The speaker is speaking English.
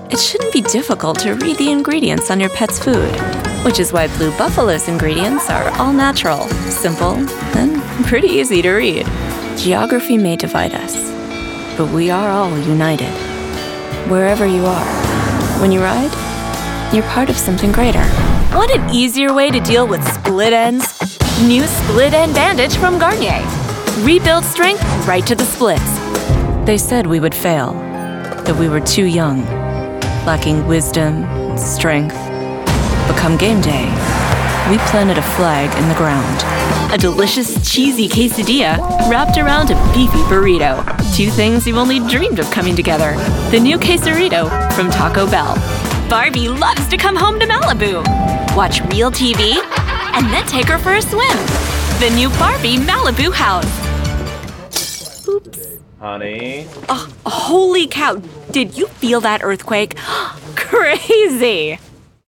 it shouldn't be difficult to read the ingredients on your pet's food, which is why Blue Buffalo's ingredients are all natural, simple, and pretty easy to read. Geography may divide us, but we are all united. Wherever you are, when you ride, you're part of something greater. Want an easier way to deal with split ends? New Split End Bandage from Garnier. Rebuild strength right to the splits. They said we would fail, that we were too young, lacking wisdom, strength. But come game day, we planted a flag in the ground. A delicious, cheesy quesadilla wrapped around a beefy burrito. Two things you've only dreamed of coming together. The new quesarito from Taco Bell. Barbie loves to come home to Malibu. Watch real TV, and then take her for a swim. The new Barbie Malibu house. Oops. Honey? Oh, holy cow. Did you feel that earthquake? Crazy.